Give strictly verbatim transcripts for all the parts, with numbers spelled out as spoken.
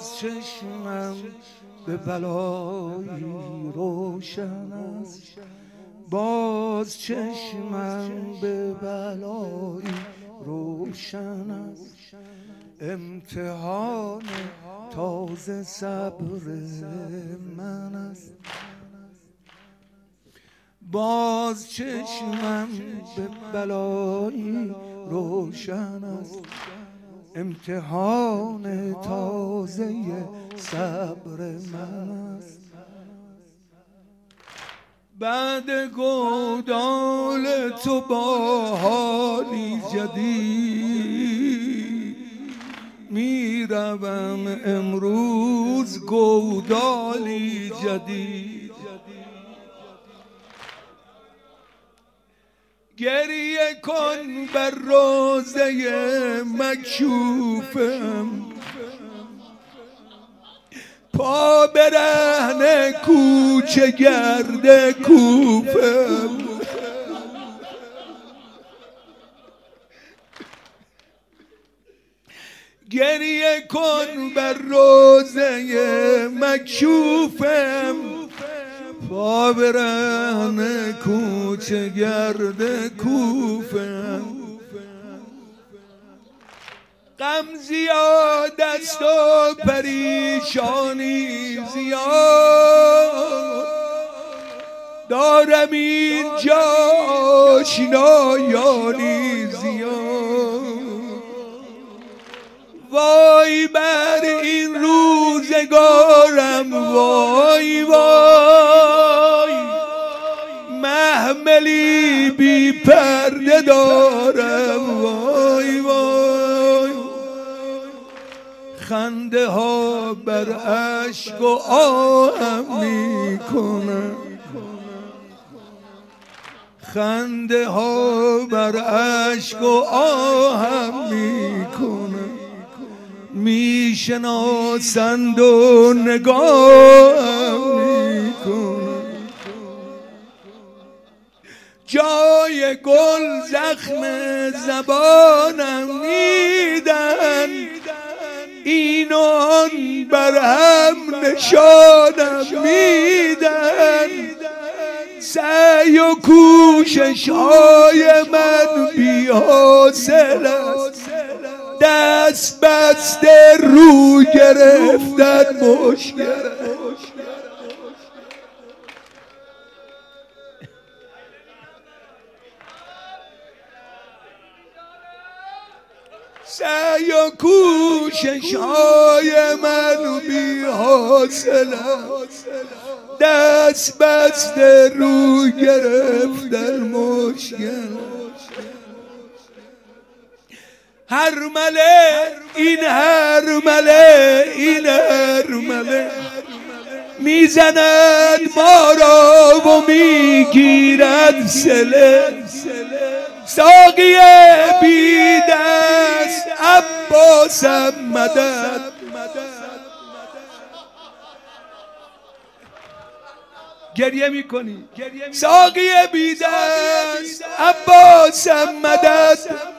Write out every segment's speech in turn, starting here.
باز چشمم به بلایی روشن است، باز چشمم به بلایی روشن است. امتحان تازه صبر من است، باز چشمم به بلایی روشن است. امتحان تازه صبر من است. بعد گودال تو با حالی جدید میروم امروز گودالی جدید. گریه کن بر روزه مکشوفم، پا برهنه کوچه گرد کوفم. گریه کن بر روزه مکشوفم، پا برهنه کوچه گرد کوفم. غم زیاد است و پریشانی زیاد، دارم اینجا آشنایانی زیاد. وای بر این روزگارم، وای وای محملی بی پرده دارم، وای وای خنده ها بر اشک و آهم می کنم، خنده ها بر اشک و آهم می کنم. می شناسند و نگاه می کنم. جای گل زخم زبانم میدن، این و آن بر هم نشانم میدن. سعی و کوشش های من بی حاصل است، دست بسته رو گرفتن مشکل است. سعی و کوشش های من بی حاصل است، دست بسته رو گرفتن مشکل. هرمله این هرمله این هرمله میزند ما را و میگیرد سله. ساقی بی دست عباسم مدد، گریه میکنی ساقی بی دست عباسم مدد.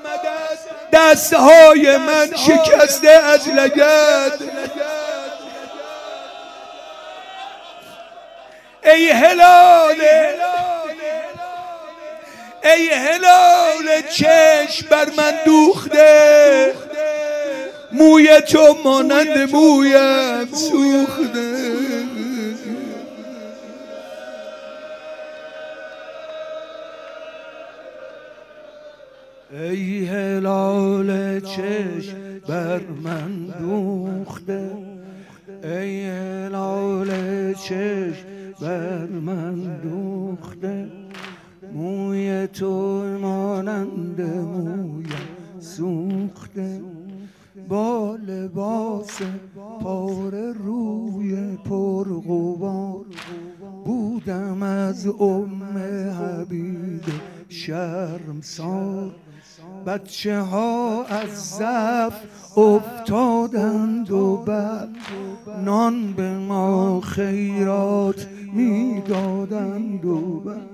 دستهای من شکسته از لگد، ای هلال ای هلال چشم بر من دوخته، موی تو مانند مویم سوخته. ای هلال چشم بر من دوخته، ای هلال چشم بر من دوخته، موی تو مانند مویم سوخته. با لباس پاره روی پرغبار بودم از ام حبیب شرمسار. بچه ها از ضعف افتادند و بعد نان به ما خیرات میدادند و بعد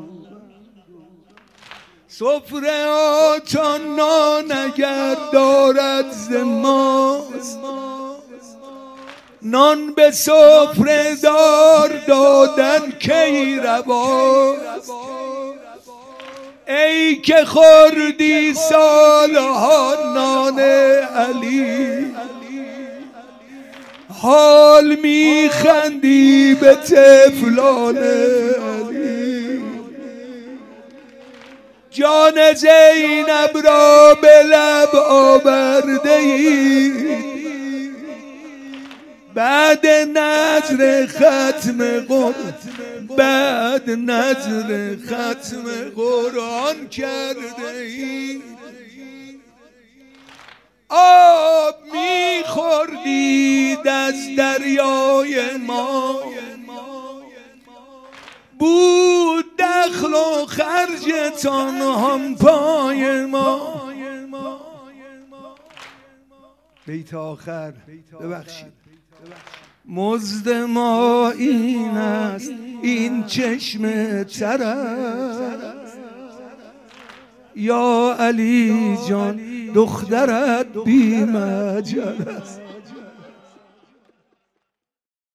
سفره ها تا نان اگر دارد ز ماست، نان به سفره دار دادن کی رواست، ای که خوردی سالها نان علی، حال میخندی به طفلان علی. جان زینب را به لب آورده ای، بعد نذر ختم قرآن بعد نذر ختم قرآن کرده ای. آب میخوردید از دریای ما، بود دخل و خرجتان هم پای ما. بیت آخر ببخشید. مزد ما این است این چشم تر است، یا علی جان دخترت بی مجال است.